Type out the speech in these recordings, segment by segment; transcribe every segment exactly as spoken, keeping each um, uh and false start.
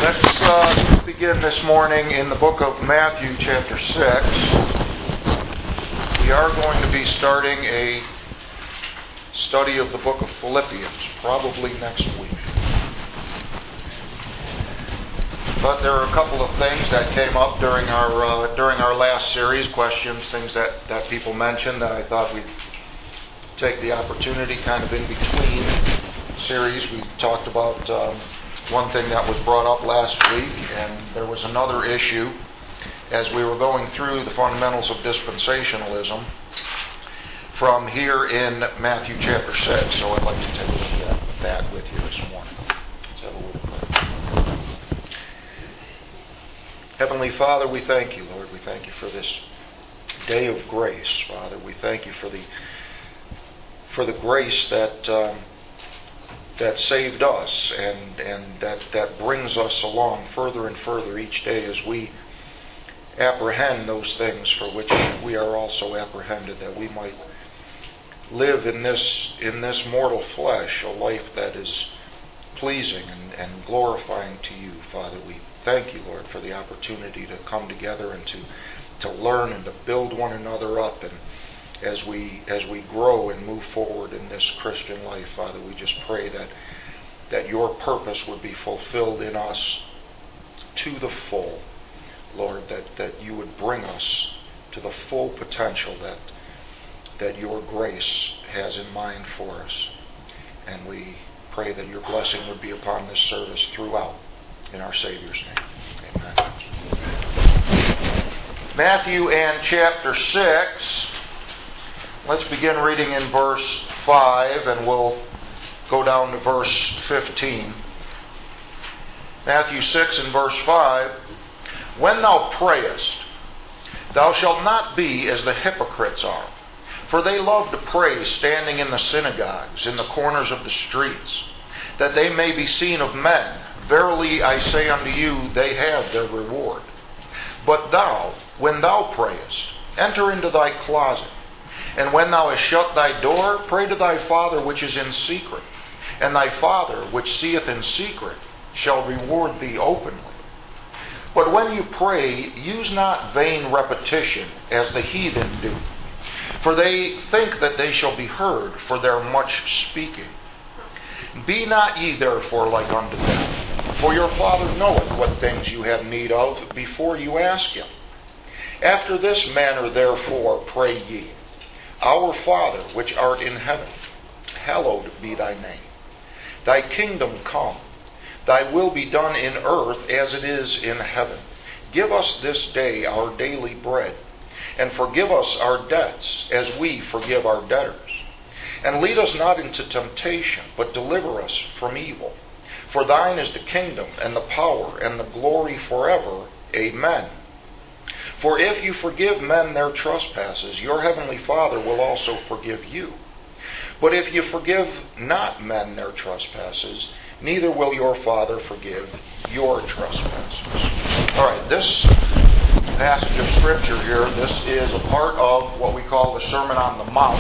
Let's uh, begin this morning in the book of Matthew, chapter six. We are going to be starting a study of the book of Philippians, probably next week. But there are a couple of things that came up during our uh, during our last series, questions, things that, that people mentioned that I thought we'd take the opportunity kind of in between series. We talked about um, one thing that was brought up last week, and there was another issue as we were going through the fundamentals of dispensationalism from here in Matthew chapter six. So I'd like to take a look at that with you this morning. Let's have a word of prayer. Heavenly Father, we thank you, Lord. We thank you for this day of grace, Father. We thank you for the for the grace that um, that saved us and, and that, that brings us along further and further each day as we apprehend those things for which we are also apprehended, that we might live in this in this mortal flesh a life that is pleasing and, and glorifying to you, Father. We thank you, Lord, for the opportunity to come together and to, to learn and to build one another up, and As we as we grow and move forward in this Christian life, Father, we just pray that that your purpose would be fulfilled in us to the full, Lord, that, that you would bring us to the full potential that that your grace has in mind for us. And we pray that your blessing would be upon this service throughout, in our Savior's name. Amen. Matthew and chapter six. Let's begin reading in verse five, and we'll go down to verse fifteen. Matthew six and verse five. When thou prayest, thou shalt not be as the hypocrites are, for they love to pray standing in the synagogues, in the corners of the streets, that they may be seen of men. Verily I say unto you, they have their reward. But thou, when thou prayest, enter into thy closet, and when thou hast shut thy door, pray to thy Father which is in secret. And thy Father which seeth in secret shall reward thee openly. But when you pray, use not vain repetition, as the heathen do. For they think that they shall be heard for their much speaking. Be not ye therefore like unto them, for your Father knoweth what things you have need of before you ask him. After this manner therefore pray ye. Our Father, which art in heaven, hallowed be thy name. Thy kingdom come. Thy will be done in earth as it is in heaven. Give us this day our daily bread, and forgive us our debts as we forgive our debtors. And lead us not into temptation, but deliver us from evil. For thine is the kingdom, and the power, and the glory forever. Amen. For if you forgive men their trespasses, your heavenly Father will also forgive you. But if you forgive not men their trespasses, neither will your Father forgive your trespasses. All right, this passage of Scripture here, this is a part of what we call the Sermon on the Mount.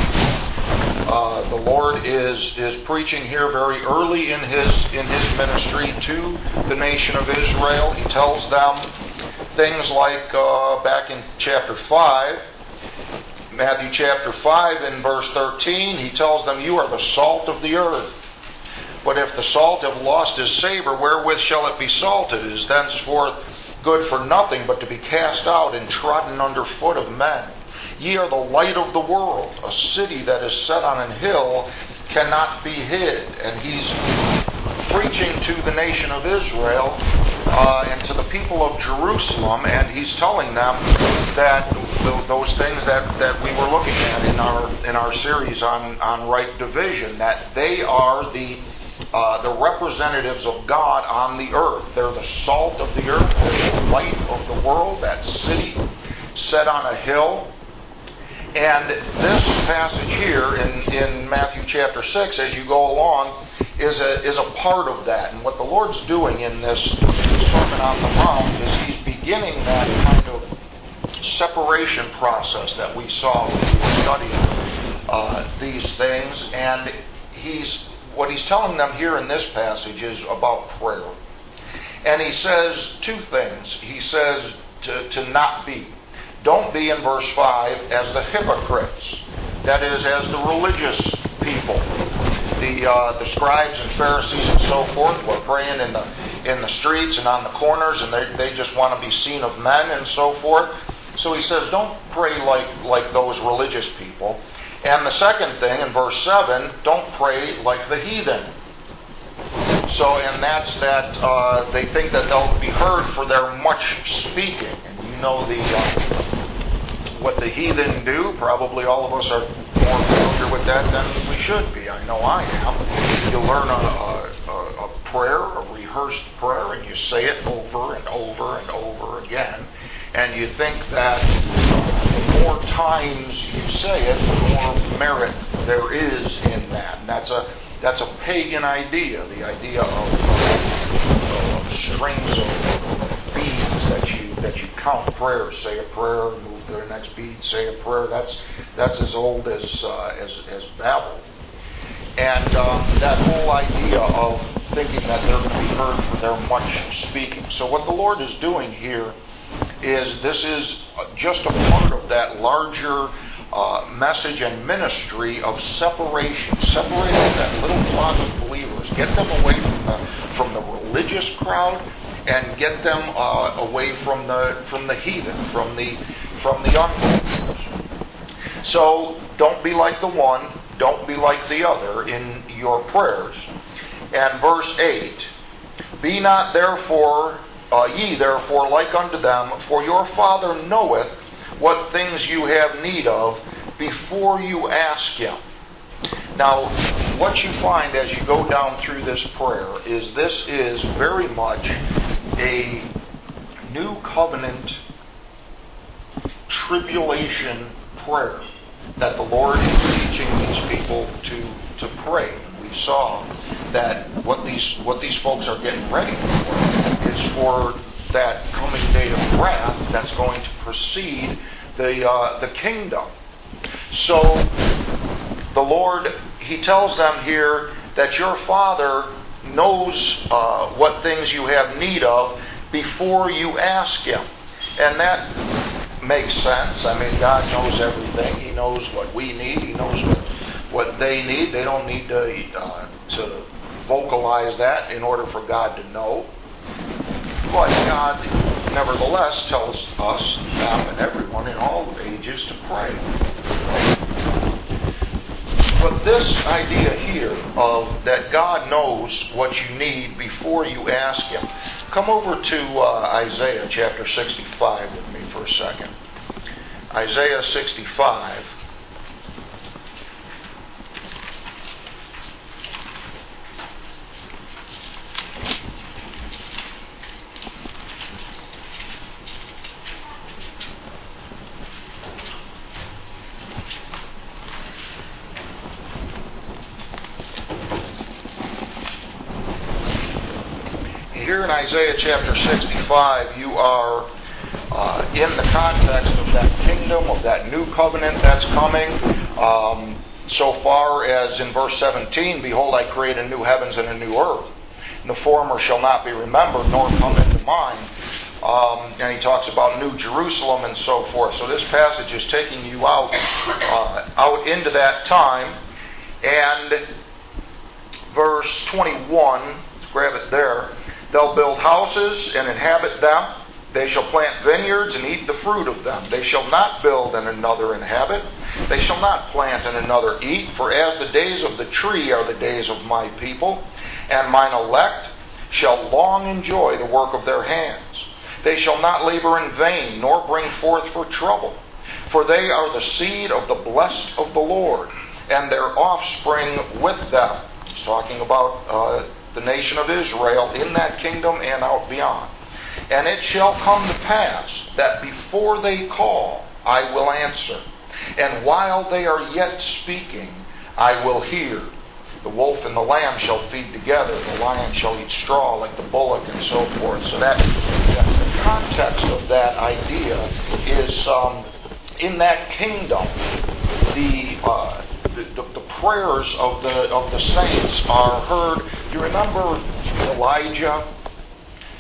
Uh, the Lord is is preaching here very early in his in his ministry to the nation of Israel. He tells them things like uh, back in chapter five, Matthew chapter five in verse thirteen, he tells them, you are the salt of the earth. But if the salt have lost his savor, wherewith shall it be salted? It is thenceforth good for nothing but to be cast out and trodden under foot of men. Ye are the light of the world. A city that is set on an hill cannot be hid. And he's preaching to the nation of Israel uh, and to the people of Jerusalem, and he's telling them that th- those things that, that we were looking at in our in our series on, on right division, that they are the uh, the representatives of God on the earth. They're the salt of the earth. They're the light of the world. That city set on a hill. And this passage here in, in Matthew chapter six, as you go along, is a is a part of that. And what the Lord's doing in this Sermon on the Mount is he's beginning that kind of separation process that we saw when we were studying uh, these things. And he's what he's telling them here in this passage is about prayer. And he says two things. He says to, to not be. Don't be, in verse five, as the hypocrites. That is, as the religious people. The uh, the scribes and Pharisees and so forth were praying in the in the streets and on the corners, and they, they just want to be seen of men and so forth. So he says, don't pray like, like those religious people. And the second thing, in verse seven, don't pray like the heathen. So, and that's that uh, they think that they'll be heard for their much speaking. And you know the uh, what the heathen do. Probably all of us are more familiar with that than we should be. I know I am. You learn a, a, a prayer, a rehearsed prayer, and you say it over and over and over again. And you think that the more times you say it, the more merit there is in that. And that's a That's a pagan idea, the idea of, of strings of beads that you that you count prayers. Say a prayer, move to the next bead, say a prayer. That's that's as old as uh, as as Babel. And um, that whole idea of thinking that they're going to be heard for their much speaking. So what the Lord is doing here is this is just a part of that larger Uh, message and ministry of separation, separating that little flock of believers, get them away from the from the religious crowd, and get them uh, away from the from the heathen, from the from the unbelievers. So don't be like the one, don't be like the other in your prayers. And verse eight, be not therefore uh, ye therefore like unto them, for your Father knoweth what things you have need of before you ask Him. Now, what you find as you go down through this prayer is this is very much a new covenant tribulation prayer that the Lord is teaching these people to, to pray. We saw that what these what these folks are getting ready for is for that coming day of wrath that's going to precede the uh, the kingdom. So the Lord, He tells them here that your Father knows uh, what things you have need of before you ask Him. And that makes sense. I mean, God knows everything. He knows what we need. He knows what, what they need. They don't need to, uh, to vocalize that in order for God to know. But God, nevertheless, tells us, them and everyone in all ages, to pray. But this idea here of that God knows what you need before you ask Him. Come over to uh, Isaiah chapter sixty-five with me for a second. Isaiah sixty-five. Here in Isaiah chapter sixty-five, you are uh, in the context of that kingdom, of that new covenant that's coming. Um, so far as in verse seventeen, behold, I create a new heavens and a new earth. And the former shall not be remembered, nor come into mind. Um, and he talks about New Jerusalem and so forth. So this passage is taking you out, uh, out into that time. And verse twenty-one, let's grab it there. They'll build houses and inhabit them. They shall plant vineyards and eat the fruit of them. They shall not build and another inhabit. They shall not plant and another eat. For as the days of the tree are the days of my people, and mine elect shall long enjoy the work of their hands. They shall not labor in vain, nor bring forth for trouble. For they are the seed of the blessed of the Lord, and their offspring with them. He's talking about uh, the nation of Israel in that kingdom and out beyond. And it shall come to pass that before they call, I will answer. And while they are yet speaking, I will hear. The wolf and the lamb shall feed together. The lion shall eat straw like the bullock, and so forth. So that, that the context of that idea is um, in that kingdom, the uh, The, the, the prayers of the of the saints are heard. You remember Elijah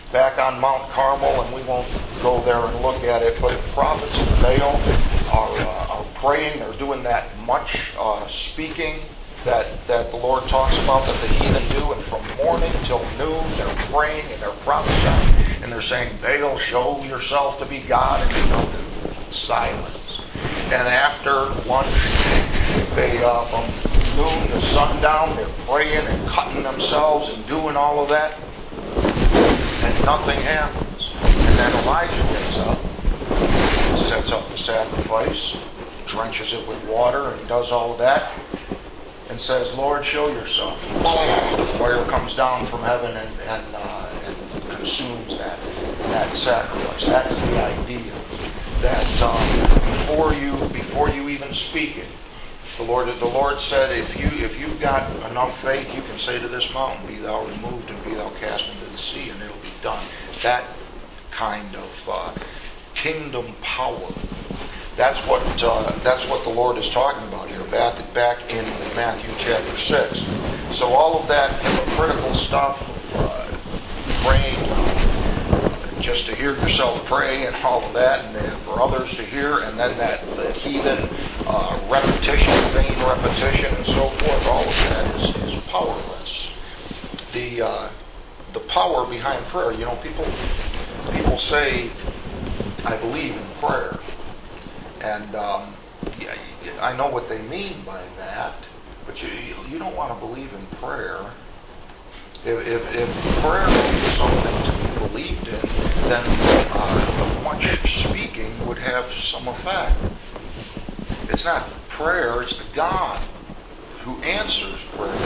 back on Mount Carmel, and we won't go there and look at it, but the prophets of Baal are, uh, are praying. They're doing that much uh, speaking that, that the Lord talks about that the heathen do, and from morning till noon they're praying and they're prophesying, and they're saying, Baal, show yourself to be God, and you know, silence. And after lunch, they uh, from noon to sundown, they're praying and cutting themselves and doing all of that, and nothing happens. And then Elijah gets up, sets up the sacrifice, drenches it with water, and does all of that, and says, Lord, show yourself. The fire comes down from heaven and, and, uh, and consumes that, that sacrifice. That's the idea. That um, before you before you even speak it, the Lord the Lord said, if you if you've got enough faith, you can say to this mountain, be thou removed and be thou cast into the sea, and it'll be done. That kind of uh, kingdom power. That's what uh, that's what the Lord is talking about here, back back in Matthew chapter six. So all of that hypocritical stuff, uh, praying just to hear yourself pray and all of that, and then for others to hear, and then that the heathen uh, repetition, vain repetition, and so forth, all of that is, is powerless. The uh, the power behind prayer, you know, people people say, I believe in prayer, and um, I know what they mean by that, but you you don't want to believe in prayer. If, if, if prayer is something to be believed in, then uh, much speaking would have some effect. It's not prayer, it's the God who answers prayer.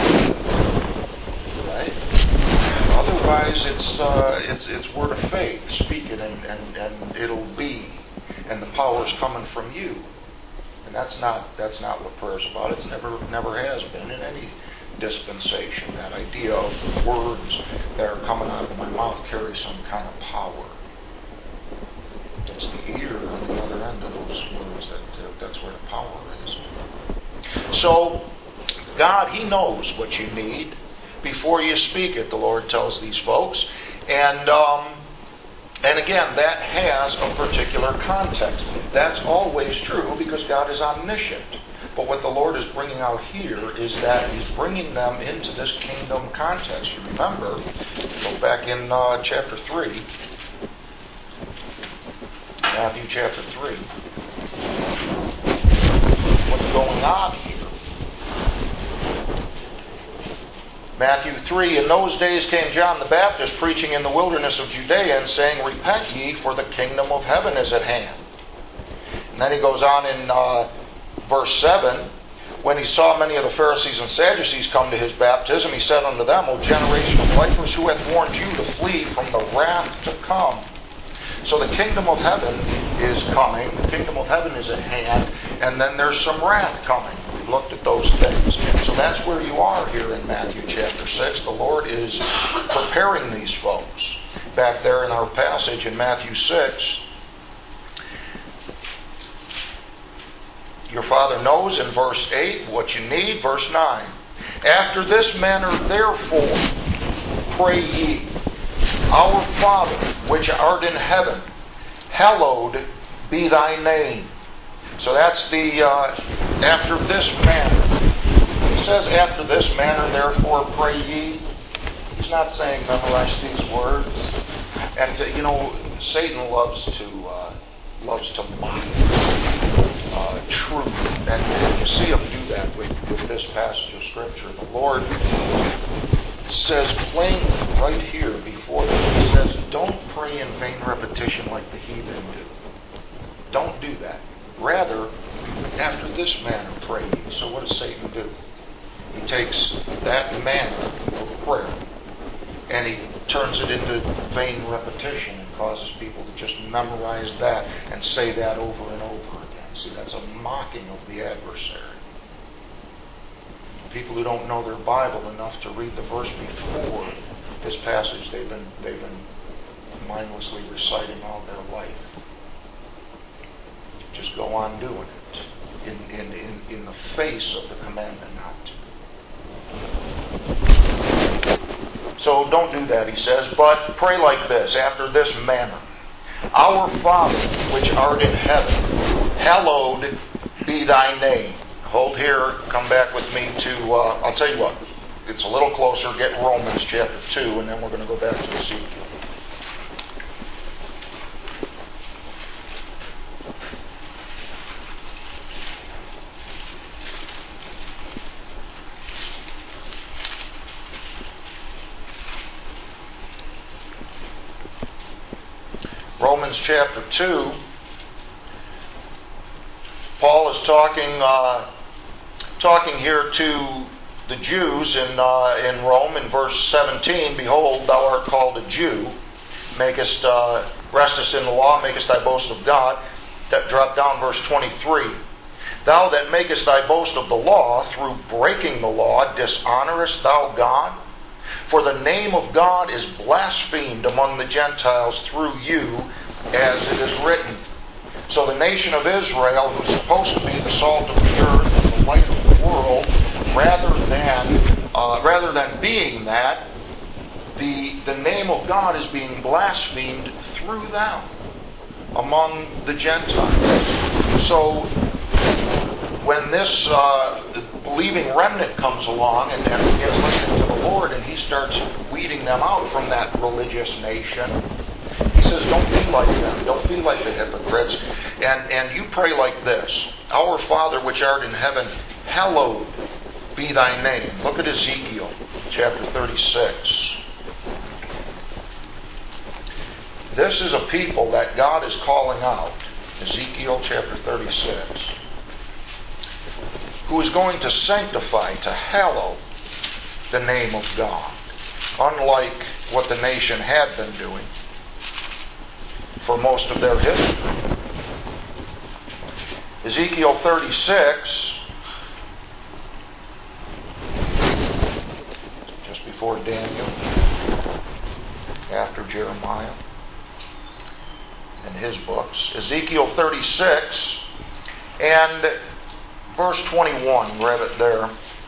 Right? Otherwise, it's uh, it's it's word of faith. Speak it, and, and, and it'll be, and the power's coming from you. And that's not that's not what prayer's about. It's never never has been in any dispensation. That idea of words that are coming out of my mouth carry some kind of power. It's the ear on the other end of those words that uh, that's where the power is. So God, He knows what you need before you speak it, the Lord tells these folks. And um, and again, that has a particular context. That's always true because God is omniscient. But what the Lord is bringing out here is that He's bringing them into this kingdom context. You remember, go back in uh, chapter three, Matthew chapter three. What's going on here? Matthew three, in those days came John the Baptist preaching in the wilderness of Judea and saying, Repent ye, for the kingdom of heaven is at hand. And then he goes on in uh, verse seven, when he saw many of the Pharisees and Sadducees come to his baptism, he said unto them, O generation of vipers, who hath warned you to flee from the wrath to come? So the kingdom of heaven is coming, the kingdom of heaven is at hand, and then there's some wrath coming. We've looked at those things. So that's where you are here in Matthew chapter six. The Lord is preparing these folks. Back there in our passage in Matthew six, your Father knows in verse eight what you need. Verse nine, after this manner therefore pray ye, Our Father, which art in heaven, hallowed be thy name. So that's the, uh, after this manner. He says, after this manner, therefore pray ye. He's not saying memorize these words. And, uh, you know, Satan loves to, uh, loves to mock uh, truth. And you see him do that with, with this passage of Scripture. The Lord says plainly right here before them, He says, don't pray in vain repetition like the heathen do. Don't do that. Rather, after this manner pray ye. So what does Satan do? He takes that manner of prayer and he turns it into vain repetition and causes people to just memorize that and say that over and over again. See, that's a mocking of the adversary. People who don't know their Bible enough to read the verse before this passage, they've been they've been mindlessly reciting all their life. Just go on doing it in in, in, in the face of the commandment not to. So don't do that, he says, but pray like this, after this manner. Our Father, which art in heaven, hallowed be thy name. Hold here, come back with me to, uh, I'll tell you what, it's a little closer, get Romans chapter two, and then we're going to go back to Ezekiel. Romans chapter two, Paul is talking uh, talking here to the Jews in uh, in Rome in verse seventeen. Behold, thou art called a Jew, makest uh, restest in the law, makest thy boast of God. That drop down verse twenty-three. Thou that makest thy boast of the law, through breaking the law, dishonorest thou God? For the name of God is blasphemed among the Gentiles through you, as it is written. So the nation of Israel, who's supposed to be the salt of the earth and the light of the world, rather than uh, rather than being that, the the name of God is being blasphemed through them among the Gentiles. So when this uh, believing remnant comes along and, and begins listening to the Lord, and he starts weeding them out from that religious nation, he says, don't be like them. Don't be like the hypocrites. And, and you pray like this. Our Father which art in heaven, hallowed be thy name. Look at Ezekiel chapter thirty-six. This is a people that God is calling out. Ezekiel chapter thirty-six. Who is going to sanctify, to hallow the name of God. Unlike what the nation had been doing for most of their history. Ezekiel thirty-six, just before Daniel, after Jeremiah and his books. Ezekiel thirty-six and verse twenty-one, grab it there.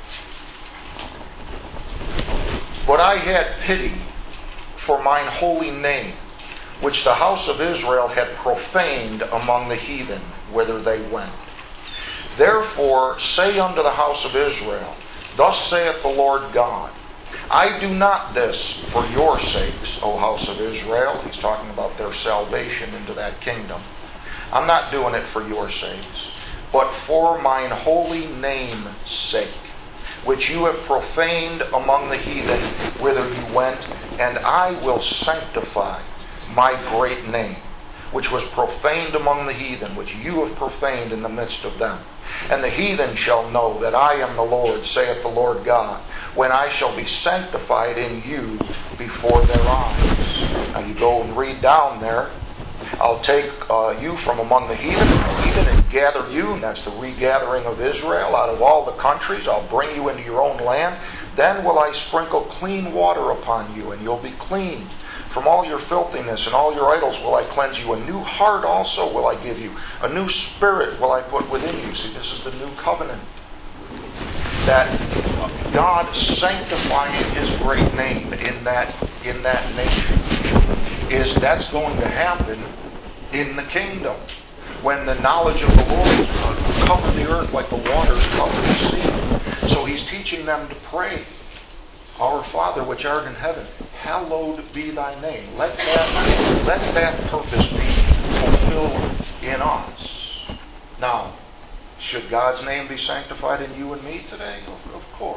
But I had pity for mine holy name, which the house of Israel had profaned among the heathen, whither they went. Therefore say unto the house of Israel, thus saith the Lord God, I do not this for your sakes, O house of Israel. He's talking about their salvation into that kingdom. I'm not doing it for your sakes, but for mine holy name's sake, which you have profaned among the heathen, whither you went, and I will sanctify my great name, which was profaned among the heathen, which you have profaned in the midst of them. And the heathen shall know that I am the Lord, saith the Lord God, when I shall be sanctified in you before their eyes. Now you go and read down there. I'll take uh, you from among the heathen, heathen and gather you, and that's the regathering of Israel out of all the countries. I'll bring you into your own land. Then will I sprinkle clean water upon you, and you'll be clean. From all your filthiness and all your idols will I cleanse you. A new heart also will I give you. A new spirit will I put within you. See, this is the new covenant. That God sanctifying His great name in that in that nation is that's going to happen in the kingdom when the knowledge of the Lord will cover the earth like the waters cover the sea. So He's teaching them to pray. Our Father which art in heaven, hallowed be thy name. Let that, let that purpose be fulfilled in us. Now, should God's name be sanctified in you and me today? Of, of course.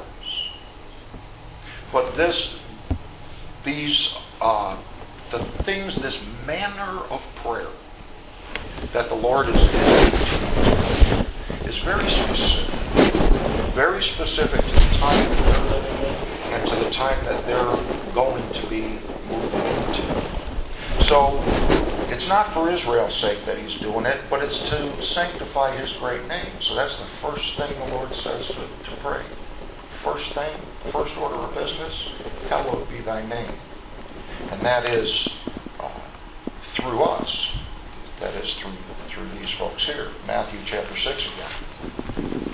But this, these, uh, the things, this manner of prayer that the Lord is teaching is very specific. Very specific to the time that they're living in and to the time that they're going to be moving into. So, it's not for Israel's sake that He's doing it, but it's to sanctify His great name. So that's the first thing the Lord says to, to pray. First thing, first order of business, hallowed be thy name. And that is uh, through us. That is through, through these folks here. Matthew chapter six again.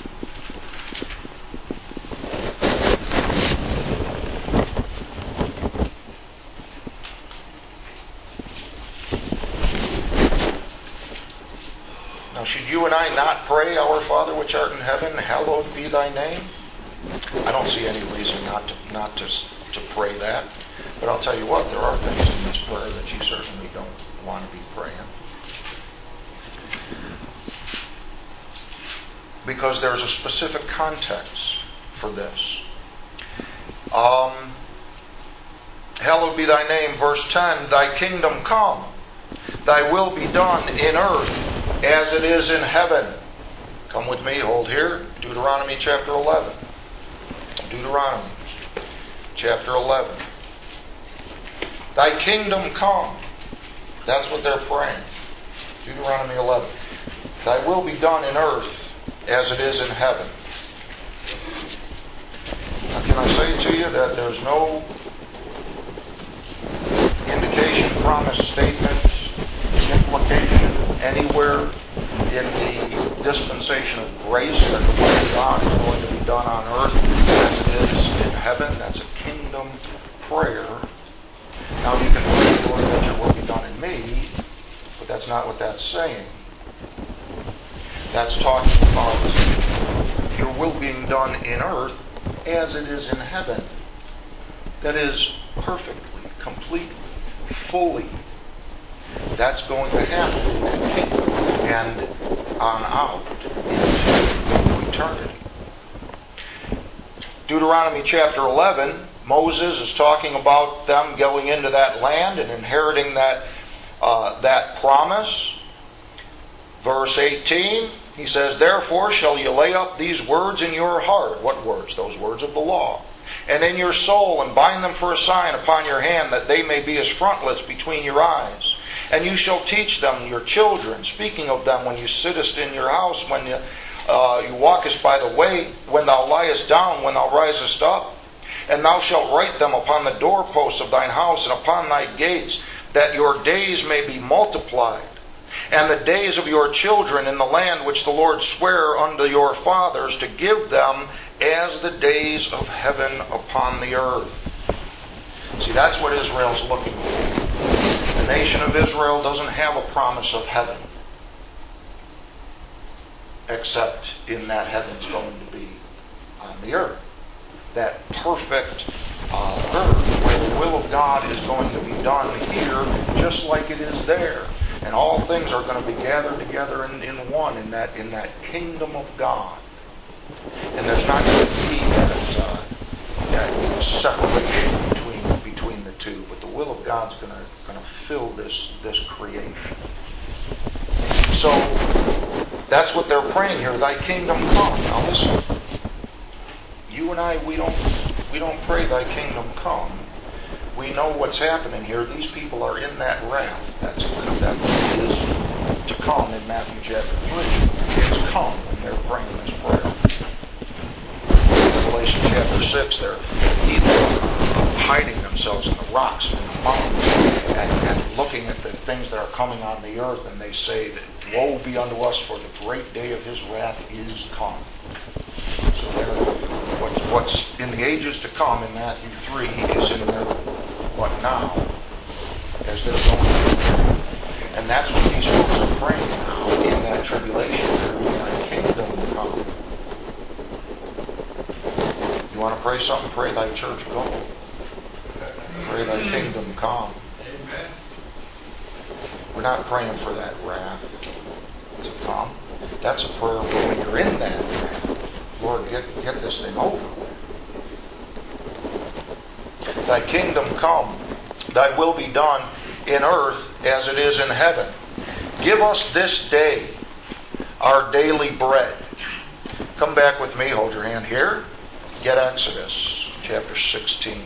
should you and I not pray, Our Father which art in heaven, hallowed be thy name? I don't see any reason not to not to, to pray that. But I'll tell you what, there are things in this prayer that you certainly don't want to be praying. Because there's a specific context for this. Um, hallowed be thy name, verse ten, thy kingdom come, thy will be done in earth as it is in heaven. Come with me, hold here, Deuteronomy chapter eleven. Deuteronomy chapter eleven. Thy kingdom come. That's what they're praying. Deuteronomy eleven. Thy will be done in earth as it is in heaven. Now, can I say to you that there's no indication, promise, statement, implication anywhere in the dispensation of grace that the will of God is going to be done on earth as it is in heaven? That's a kingdom prayer. Now you can pray, Lord, that your will be done in me, but that's not what that's saying. That's talking about your will being done in earth as it is in heaven. That is perfectly, completely, fully. That's going to happen in that kingdom and on out into eternity. Deuteronomy chapter eleven, Moses is talking about them going into that land and inheriting that uh, that promise. Verse eighteen, he says, therefore shall you lay up these words in your heart. What words? Those words of the law. And in your soul, and bind them for a sign upon your hand, that they may be as frontlets between your eyes. And you shall teach them your children, speaking of them when you sittest in your house, when you, uh, you walkest by the way, when thou liest down, when thou risest up. And thou shalt write them upon the doorposts of thine house and upon thy gates, that your days may be multiplied, and the days of your children in the land which the Lord sware unto your fathers to give them as the days of heaven upon the earth. See, that's what Israel's looking for. The nation of Israel doesn't have a promise of heaven, except in that heaven's going to be on the earth. That perfect uh, earth where the will of God is going to be done here just like it is there. And all things are going to be gathered together in, in one, in that in that kingdom of God. And there's not going to be that, uh, that separation between between the two. But the will of God's going to going to fill this this creation. So that's what they're praying here. Thy kingdom come. Now listen. You and I, we don't we don't pray thy kingdom come. We know what's happening here. These people are in that wrath. That's that is to come in Matthew chapter three. It's come when they're praying this prayer. Revelation chapter six, they're either hiding themselves in the rocks and in the mountains and, and looking at the things that are coming on the earth, and they say that woe be unto us, for the great day of his wrath is come. So they're, what's, what's in the ages to come in Matthew three is in their what now, as they're going through. And that's what these folks are praying now in that tribulation. Thy kingdom come. You want to pray something? Pray thy church go. Pray thy kingdom come. Amen. We're not praying for that wrath to come. That's a prayer when you're in that wrath. Lord, get, get this thing over with. Thy kingdom come, thy will be done in earth as it is in heaven. Give us this day our daily bread. Come back with me, hold your hand here. Get Exodus chapter sixteen.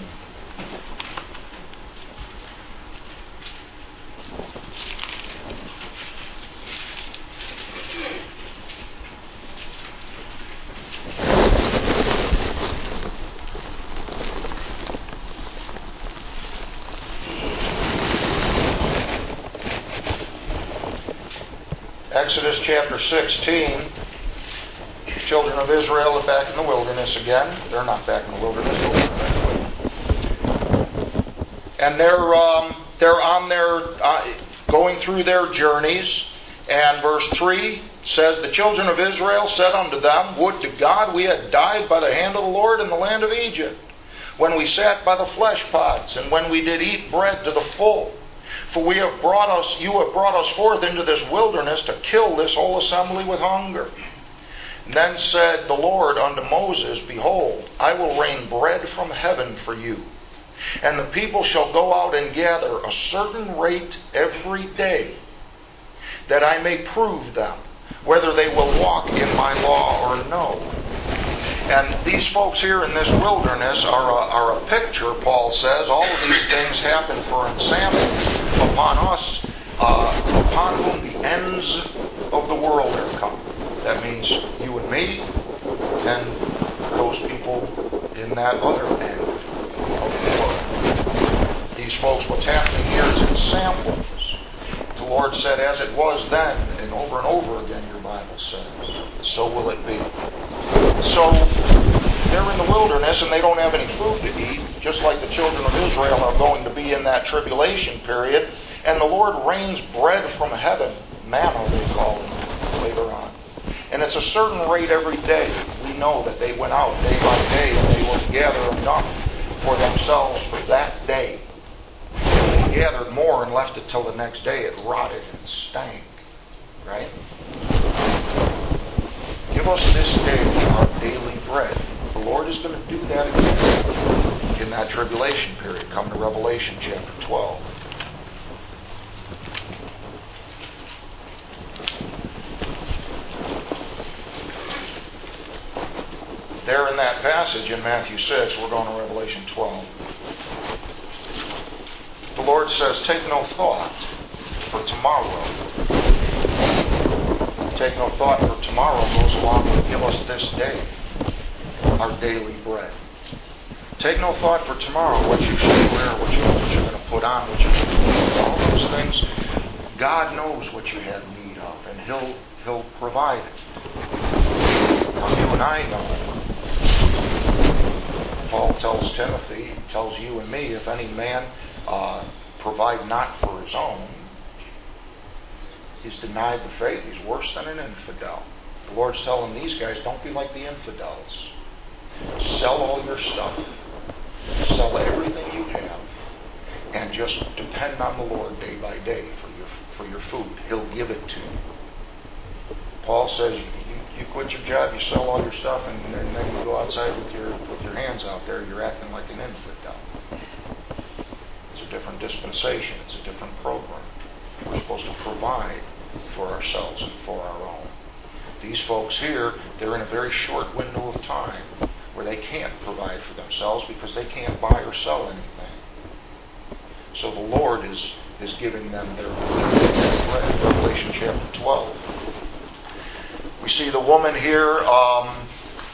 Exodus chapter sixteen. Children of Israel are back in the wilderness again. They're not back in the wilderness. And they're um, they're on their uh, going through their journeys. And verse three says, the children of Israel said unto them, Would to God we had died by the hand of the Lord in the land of Egypt, when we sat by the flesh pots, and when we did eat bread to the full. For we have brought us, you have brought us forth into this wilderness to kill this whole assembly with hunger. And then said the Lord unto Moses, Behold, I will rain bread from heaven for you, and the people shall go out and gather a certain rate every day, that I may prove them, whether they will walk in my law or no. And these folks here in this wilderness are a, are a picture, Paul says. All of these things happen for an example upon us, uh, upon whom the ends of the world are come. That means you and me, and those people in that other end of the world. These folks, what's happening here is in samples. The Lord said, as it was then, and over and over again, your Bible says, so will it be. So, they're in the wilderness and they don't have any food to eat, just like the children of Israel are going to be in that tribulation period. And the Lord rains bread from heaven, manna they call it later on. And it's a certain rate every day. We know that they went out day by day and they will gather enough for themselves for that day. If they gathered more and left it till the next day, it rotted and stank. Right? Give us this day our daily bread. The Lord is going to do that again in that tribulation period. Come to Revelation chapter twelve. There in that passage in Matthew six, we're going to Revelation twelve. The Lord says, take no thought for tomorrow. Take no thought for tomorrow goes along with give us this day our daily bread. Take no thought for tomorrow, what you should wear, what, you, what you're going to put on, what you're going to eat, all those things. God knows what you have need of, and He'll He'll provide it. Now you and I know. Paul tells Timothy, he tells you and me, if any man uh, provide not for his own, he's denied the faith. He's worse than an infidel. The Lord's telling these guys, don't be like the infidels. Sell all your stuff. Sell everything you have. And just depend on the Lord day by day for your for your food. He'll give it to you. Paul says, you, you quit your job, you sell all your stuff, and, and then you go outside with your with your hands out there, you're acting like an infidel. It's a different dispensation. It's a different program. We're supposed to provide for ourselves and for our own. These folks here, they're in a very short window of time where they can't provide for themselves because they can't buy or sell anything. So the Lord is, is giving them their bread. Revelation chapter twelve. We see the woman here, um,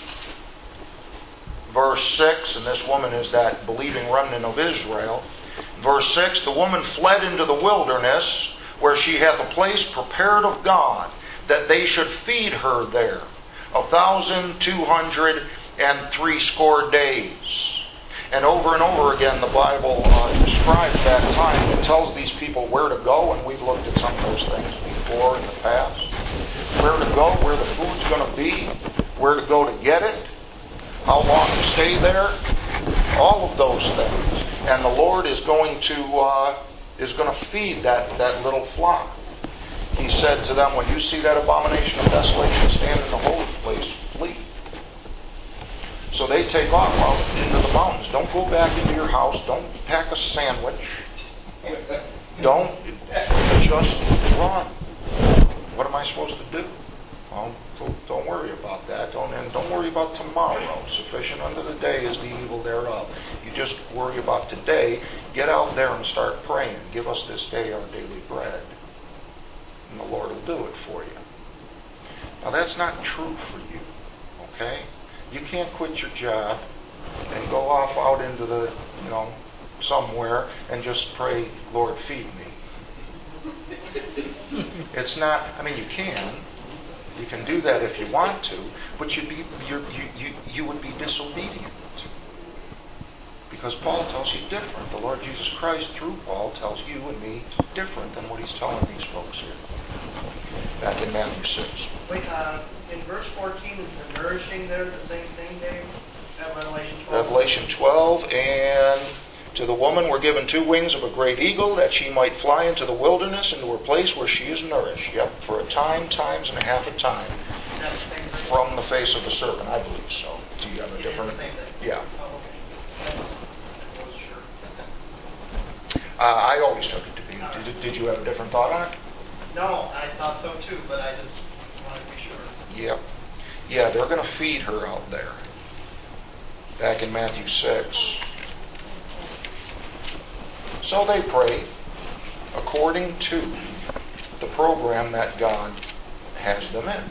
verse six, and this woman is that believing remnant of Israel. Verse six, the woman fled into the wilderness, where she hath a place prepared of God, that they should feed her there a thousand two hundred and threescore days. And over and over again, the Bible uh, describes that time. It tells these people where to go, and we've looked at some of those things before in the past. Where to go, where the food's going to be, where to go to get it, how long to stay there, all of those things. And the Lord is going to uh, is going to feed that, that little flock. He said to them, when you see that abomination of desolation stand in the holy place, flee. So they take off out into the mountains. Don't go back into your house. Don't pack a sandwich. Don't just run. What am I supposed to do? Well, don't worry about that. Don't and don't worry about tomorrow. Sufficient unto the day is the evil thereof. You just worry about today. Get out there and start praying. Give us this day our daily bread. And the Lord will do it for you. Now that's not true for you. Okay? You can't quit your job and go off out into the, you know, somewhere and just pray, Lord, feed me. It's not, I mean, you can. You can do that if you want to, but you'd be, you're, you, you, you would be disobedient. Because Paul tells you different. The Lord Jesus Christ, through Paul, tells you and me different than what he's telling these folks here. back in Matthew six. Wait, uh, in verse fourteen, is the nourishing there the same thing, Dave? At Revelation twelve? Revelation twelve, and to the woman were given two wings of a great eagle, that she might fly into the wilderness, into a place where she is nourished. Yep, for a time, times, and a half a time. Is that the same thing? From the face of the serpent, I believe so. Do you have a It is different? the same thing? Yeah. Oh, okay. That's, I wasn't sure. Uh, I always took it to be. Did, did you have a different thought on it? No, I thought so too, but I just wanted to be sure. Yep. Yeah, they're going to feed her out there. Back in Matthew six. So they pray according to the program that God has them in.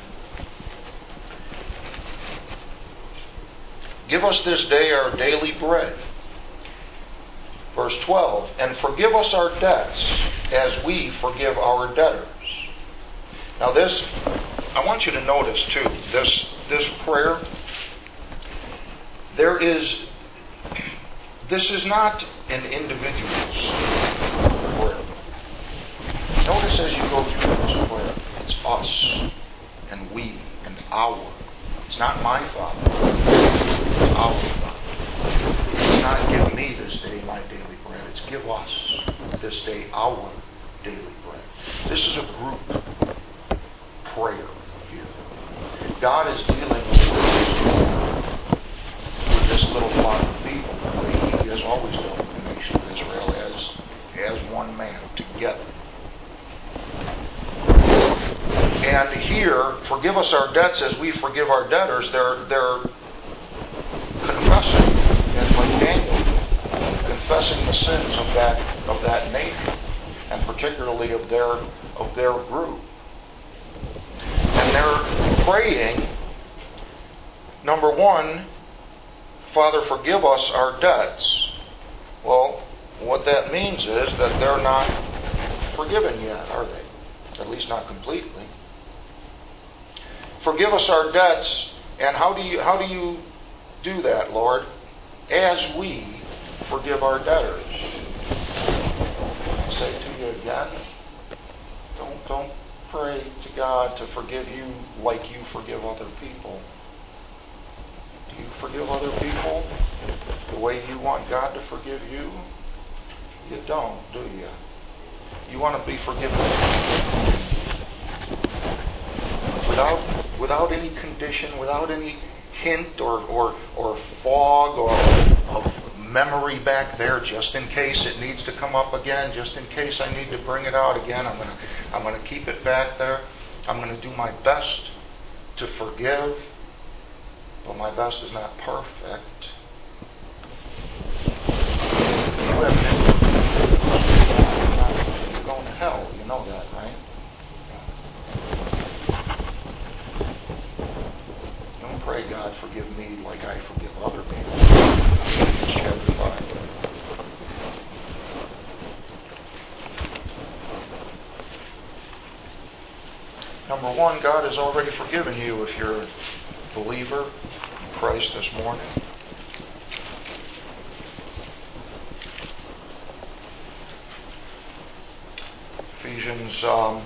Give us this day our daily bread. Verse twelve, and forgive us our debts as we forgive our debtors. Now this, I want you to notice too, this, this prayer, there is, this is not an individual's prayer. Notice as you go through this prayer, it's us and we and our. It's not my Father, it's our Father. It's not give me this day my daily bread, it's give us this day our daily bread. This is a group prayer here. God is dealing with this, with this little flock of people the way He has always dealt with the nation of Israel as, as one man, together. And here, forgive us our debts as we forgive our debtors. They're, they're confessing, and like Daniel, confessing the sins of that of that nation, and particularly of their of their group. And they're praying, number one, Father, forgive us our debts. Well, what that means is that they're not forgiven yet, are they? At least not completely. Forgive us our debts, and how do you how do you do that, Lord? As we forgive our debtors. I say to you again, don't don't pray to God to forgive you like you forgive other people. Do you forgive other people the way you want God to forgive you? You don't, do you? You want to be forgiven without without any condition, without any hint or or, or fog or of memory back there, just in case it needs to come up again, just in case I need to bring it out again. I'm gonna I'm gonna keep it back there. I'm gonna do my best to forgive, but my best is not perfect. You have an you're going to hell. You know that, right? Don't pray, God, forgive me like I forgive other people. Ephesians chapter five. Number one, God has already forgiven you if you're a believer in Christ this morning. Ephesians um,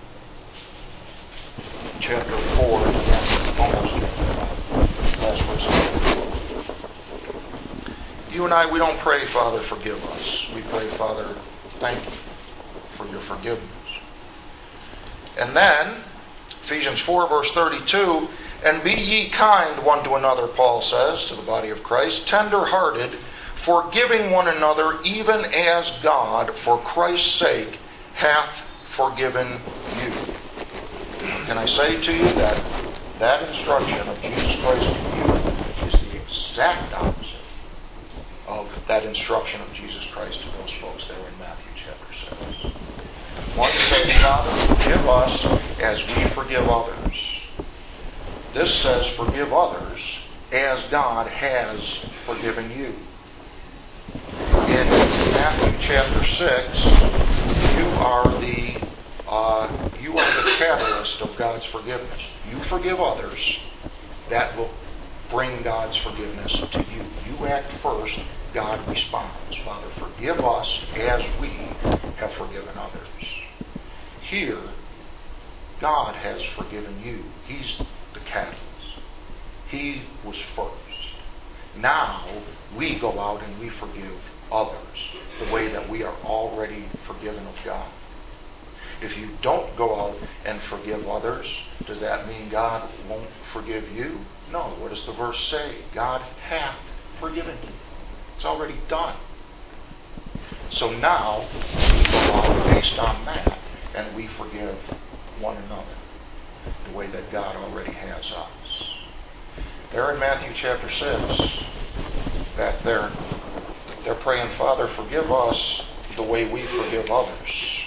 chapter four, almost last verse. You and I, we don't pray, Father, forgive us. We pray, Father, thank you for your forgiveness. And then, Ephesians four, verse thirty-two, and be ye kind one to another, Paul says, to the body of Christ, tender-hearted, forgiving one another, even as God, for Christ's sake, hath forgiven you. Can I say to you that that instruction of Jesus Christ to you is the exact opposite of that instruction of Jesus Christ to those folks there in Matthew chapter six. One says, Father, forgive us as we forgive others. This says, forgive others as God has forgiven you. In Matthew chapter six, you are the uh, you are the catalyst of God's forgiveness. You forgive others, that will bring God's forgiveness to you. You act first, God responds. Father, forgive us as we have forgiven others. Here, God has forgiven you. He's the catalyst. He was first. Now we go out and we forgive others the way that we are already forgiven of God. If you don't go out and forgive others, does that mean God won't forgive you? No. What does the verse say? God hath forgiven you. It's already done. So now we go out based on that and we forgive one another the way that God already has us. There in Matthew chapter six, back there, they're praying, Father, forgive us the way we forgive others.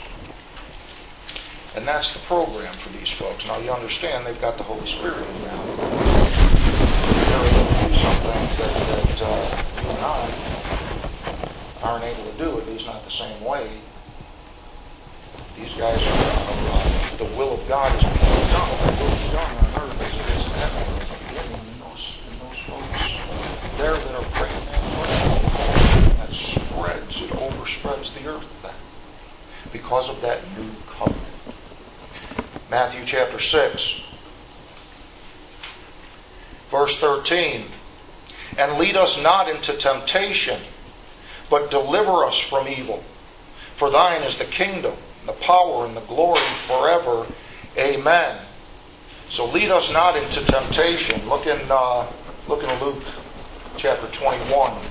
And that's the program for these folks. Now you understand they've got the Holy Spirit in them. They're able to do some things that, that uh, you and I aren't able to do, at least not the same way. These guys are, uh, the will of God is being done. The will is done on earth as it is in heaven. In those, in those folks there that are praying that prayer, that spreads, it overspreads the earth then because of that new covenant. Matthew chapter six, verse thirteen. And lead us not into temptation, but deliver us from evil. For thine is the kingdom, the power, and the glory forever. Amen. So lead us not into temptation. Look in, uh, look in Luke chapter twenty-one.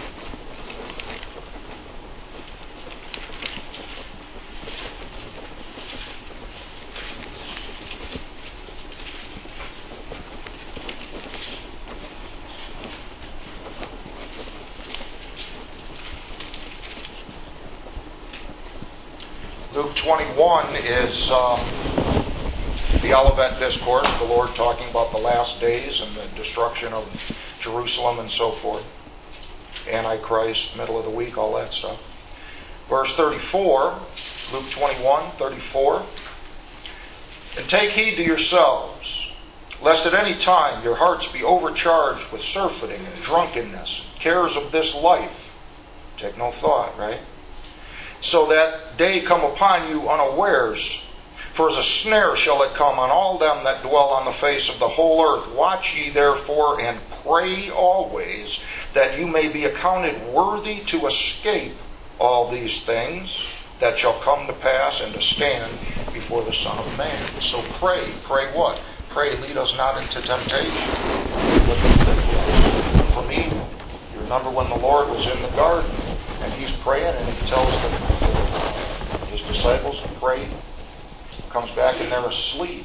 Luke twenty-one is uh, the Olivet Discourse, the Lord talking about the last days and the destruction of Jerusalem and so forth. Antichrist, middle of the week, all that stuff. Verse thirty-four, Luke twenty-one, thirty-four. And take heed to yourselves, lest at any time your hearts be overcharged with surfeiting and drunkenness, and cares of this life. Take no thought, right? So that day come upon you unawares. For as a snare shall it come on all them that dwell on the face of the whole earth. Watch ye therefore and pray always, that you may be accounted worthy to escape all these things that shall come to pass and to stand before the Son of Man. So pray. Pray what? Pray, lead us not into temptation, but deliver us from evil. You remember when the Lord was in the garden, and He's praying, and He tells the, His disciples to pray. Comes back and they're asleep.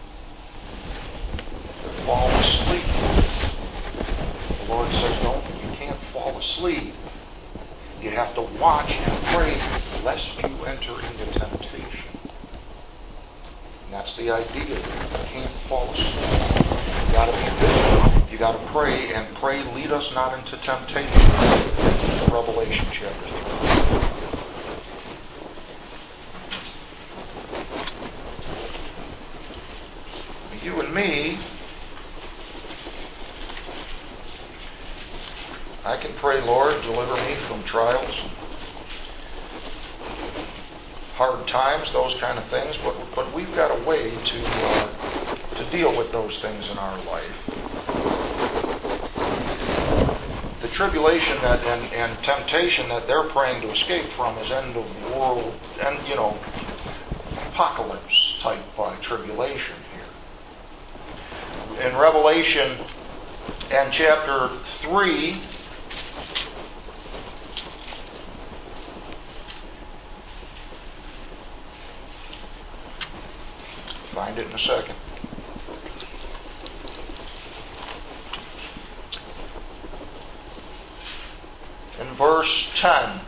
They're falling asleep. The Lord says, don't, you can't fall asleep. You have to watch and pray lest you enter into temptation. And that's the idea. You can't fall asleep. You got to be vigilant. You got to pray, and pray, lead us not into temptation. Revelation chapter three. You and me, I can pray, Lord, deliver me from trials, hard times, those kind of things, but, but we've got a way to uh, to deal with those things in our life. The tribulation that and, and temptation that they're praying to escape from is end of world, and you know, apocalypse type uh, tribulation. In Revelation and chapter three, find it in a second. In verse ten,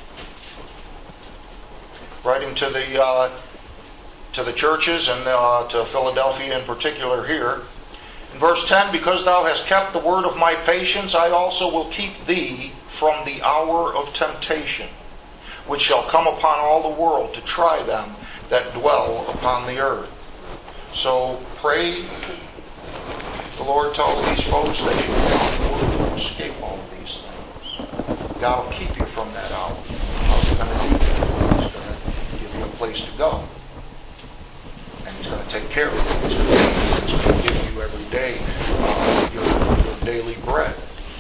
writing to the uh, to the churches and uh, to Philadelphia in particular here. In verse ten, because thou hast kept the word of my patience, I also will keep thee from the hour of temptation, which shall come upon all the world to try them that dwell upon the earth. So pray. The Lord tells these folks they should not escape all of these things. God will keep you from that hour. How's He going to do that? He's going to give you a place to go. And He's going to take care of you. He's going to, he's going to give you every day uh, your, your daily bread.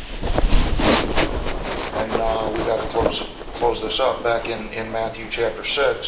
And uh, we've got to close, close this up back in, in Matthew chapter six.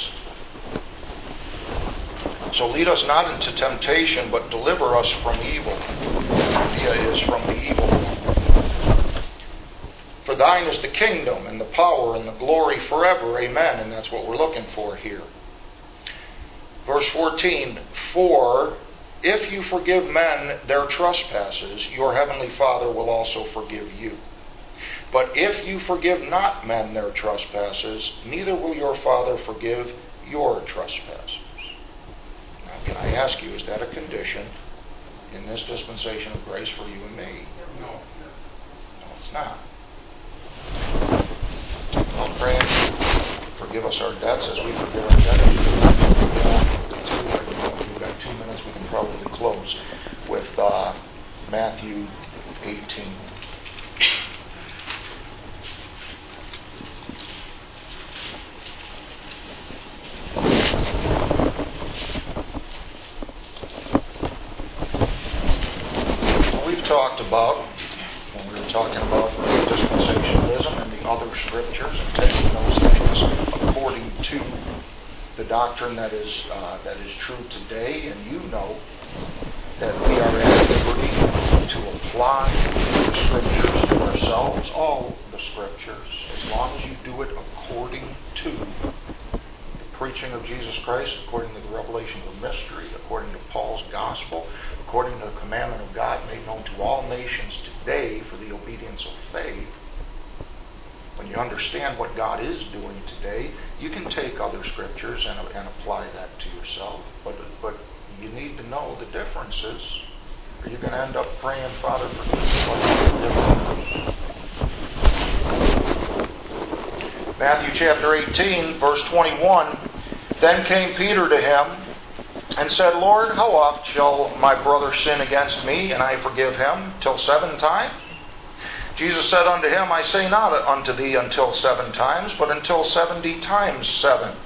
So lead us not into temptation, but deliver us from evil. The idea is from the evil one. For thine is the kingdom and the power and the glory forever. Amen. And that's what we're looking for here. Verse fourteen, for if you forgive men their trespasses, your heavenly Father will also forgive you. But if you forgive not men their trespasses, neither will your Father forgive your trespasses. Now, can I ask you, is that a condition in this dispensation of grace for you and me? No. No, it's not. I'll pray. Forgive us our debts as we forgive our debtors. We've got two minutes. We can probably close with uh, Matthew eighteen. We've talked about, when we were talking about dispensationalism and the other scriptures, and taking those things according to the doctrine that is uh, that is true today, and you know that we are at liberty to apply the scriptures to ourselves, all the scriptures, as long as you do it according to the preaching of Jesus Christ, according to the revelation of the mystery, according to Paul's gospel, according to the commandment of God made known to all nations today for the obedience of faith. When you understand what God is doing today, you can take other scriptures and, and apply that to yourself. But, but you need to know the differences, or you're going to end up praying, Father, forgive me. Matthew chapter eighteen, verse twenty-one. Then came Peter to him and said, Lord, how oft shall my brother sin against me, and I forgive him? Till seven times? Jesus said unto him, I say not unto thee until seven times, but until seventy times seven.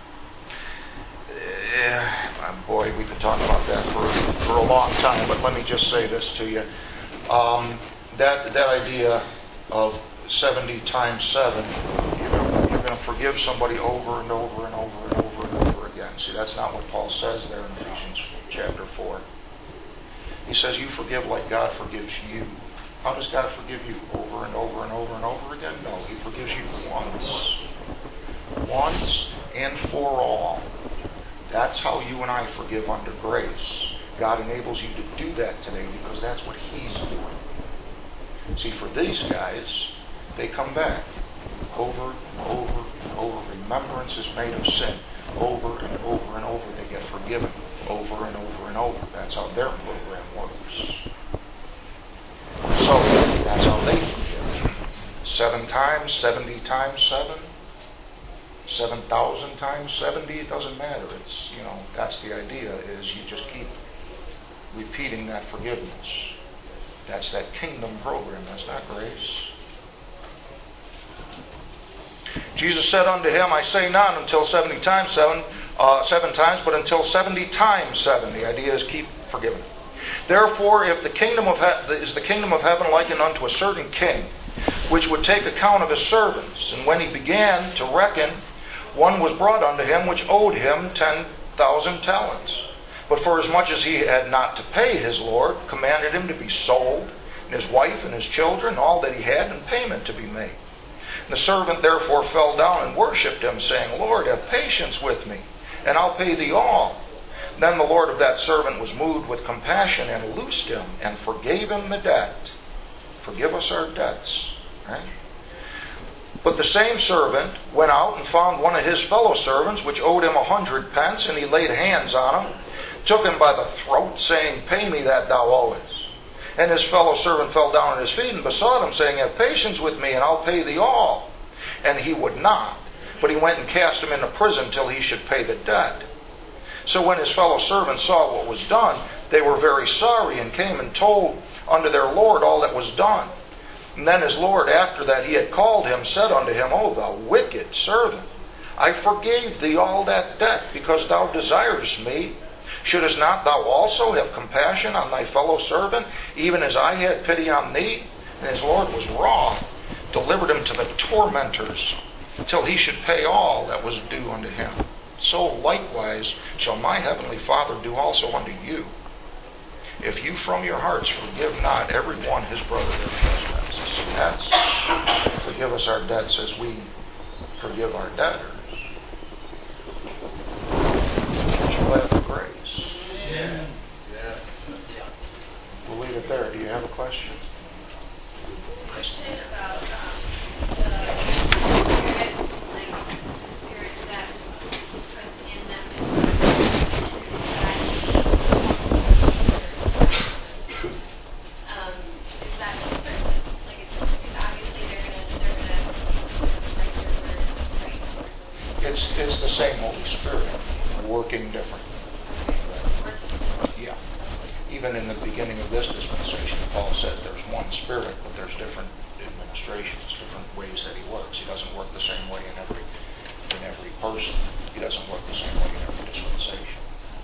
Uh, boy, we could talk about that for, for a long time, but let me just say this to you. Um, that, that idea of seventy times seven, you're going you're going to forgive somebody over and over and over and over and over again. See, that's not what Paul says there in Ephesians chapter four. He says, you forgive like God forgives you. How does God forgive you? Over and over and over and over again? No, He forgives you once. Once and for all. That's how you and I forgive under grace. God enables you to do that today because that's what He's doing. See, for these guys, they come back. Over and over and over. Remembrance is made of sin. Over and over and over. They get forgiven. Over and over and over. That's how their program works. So, that's how they forgive. Seven times, seventy times seven, seven thousand times seventy, it doesn't matter. It's, you know, that's the idea, is you just keep repeating that forgiveness. That's that kingdom program. That's not grace. Jesus said unto him, I say not until seventy times seven, uh, seven times, but until seventy times seven. The idea is keep forgiving. Therefore, if the kingdom of he- is the kingdom of heaven likened unto a certain king, which would take account of his servants, and when he began to reckon, one was brought unto him which owed him ten thousand talents. But for as much as he had not to pay, his Lord commanded him to be sold, and his wife and his children, all that he had, and payment to be made. And the servant therefore fell down and worshipped him, saying, Lord, have patience with me, and I'll pay thee all. Then the Lord of that servant was moved with compassion and loosed him and forgave him the debt. Forgive us our debts. Right? But the same servant went out and found one of his fellow servants, which owed him a hundred pence, and he laid hands on him, took him by the throat, saying, Pay me that thou owest. And his fellow servant fell down at his feet and besought him, saying, Have patience with me, and I'll pay thee all. And he would not, but he went and cast him into prison till he should pay the debt. So when his fellow servants saw what was done, they were very sorry, and came and told unto their Lord all that was done. And then his Lord, after that he had called him, said unto him, O thou wicked servant, I forgave thee all that debt, because thou desirest me Shouldest not thou also have compassion on thy fellow servant, even as I had pity on thee? And his Lord was wroth, delivered him to the tormentors, till he should pay all that was due unto him. So likewise shall my heavenly Father do also unto you, if you from your hearts forgive not every one his brother their trespasses. So that's forgive us our debts as we forgive our debtors. Aren't you glad for grace? Yeah. Yes. We'll leave it there. Do you have a question? Question about um, the spirit, like the spirit that was in them. Um, is that different? Like, it's, it's obviously they're gonna they're gonna like your word, right? It's it's the same Holy Spirit working different. Yeah. Even in the beginning of this dispensation, Paul says there's one Spirit, but there's different administrations, different ways that he works. He doesn't work the same way in every in every person. He doesn't work the same way in every dispensation.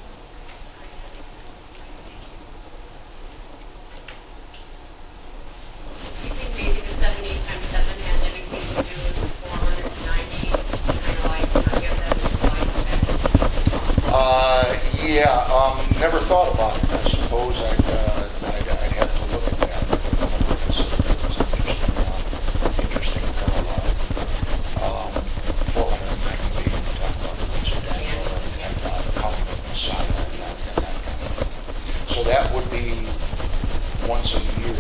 You think maybe the seventy times seven had anything to do with four hundred ninety, kind of like forgive them and blind them? Uh, yeah, um, never thought about it. I suppose I'd, uh, I'd, I'd have to look at that. I've never considered it. It's an interesting, uh, interesting parallel. Um, four hundred ninety, we talk about the rich of Daniel and uh, the coming of Messiah and that, and that kind of thing. So that would be once a year.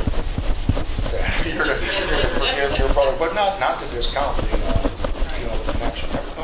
That you're to, you're to forgive your brother, but not not to discount the uh, you know the connection.